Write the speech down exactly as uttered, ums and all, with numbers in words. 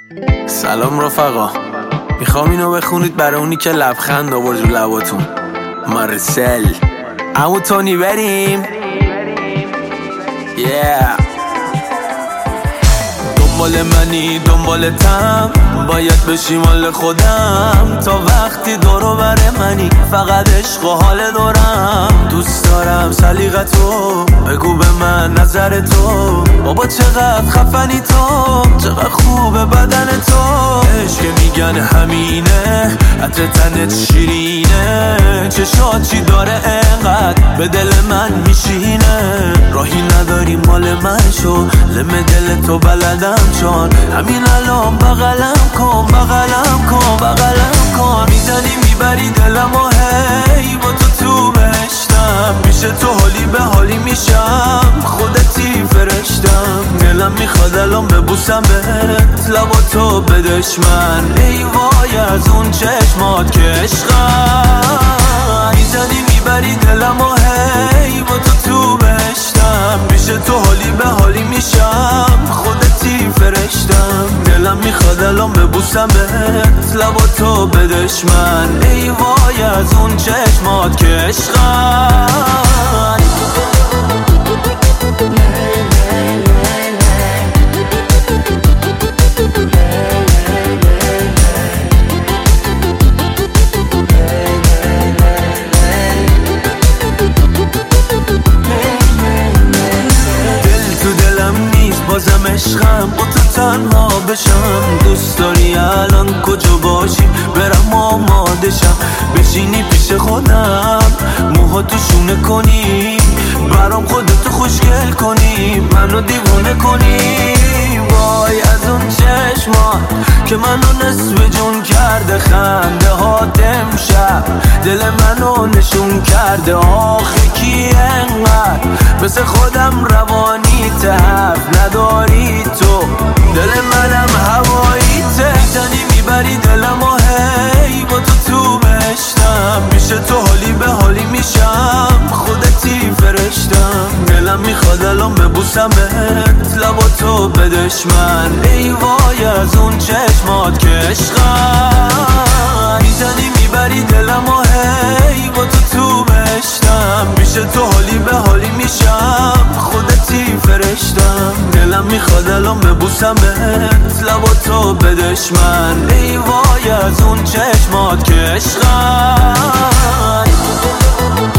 سلام رفقا، میخوام اینو بخونید برای اونی که لبخند آورد رو لباتون. مارسل عمو تونی بریم. yeah. دنبال منی دنبالتم، باید بشی مال خودم. تا وقتی دورو بره منی، فقط عشق و حال دورم. دوست دارم سلیقتو، بگو به من نظر تو. بابا چقدر خفنی تو، چقدر خوبه بدن تو. عشق میگن همینه، عطر تنت شیرینه. چشات چی داره انقدر به دل من میشینه. راهی نداری مال من شو، لم دل تو بلدم چون. همین الان بغلم کن بغلم کن بغلم کن. میزنی میبری دلم و هی با تو تو بهشتم. پیش تو حالی به حالی میشم، خودتی فرشتم. دلم میخواد الان ببوسم بهت، لبا تو به دشمن. ای وای از اون چشمات که عشقم. میزنی میبری دلم و هی با تو تو بهشتم. پیش تو حالی به حالی میشم، خودتی فرشتم. دلم میخواد الان ببوسم بهت، لبا تو به دشمن. ای وای از اون چشمات که عشقم. بازم عشقم با تو تنها بشم. دوست داری الان کجا باشیم، برم آماده شم. بشینی پیش خودم، موهاتو شونه کنیم. برام خودتو خوشگل کنیم، منو دیوونه کنیم. وای از اون چشمات که منو نصف جون کرده. خنده ها امشب دل منو نشون کرده. آخه کی انقدر مثل خودم روانی تحف نداری تو. دل منم هوایی ته. میزنی میبری دلم و هی با تو تو بهشتم. پیش تو حالی به حالی میشم، خودتی فرشتم. دلم میخواد الان ببوسم بهت، لبا تو به دشمن. ای وای از اون چشمات که عشقم. میزنی میبری دلم و هی با تو تو بهشتم. پیش تو حالی به حالی میشم، خودتی فرشتم. دلم میخواد الان ببوسم بهت، لبا تو به دشمن. ای وای از اون چشمات که عشقم.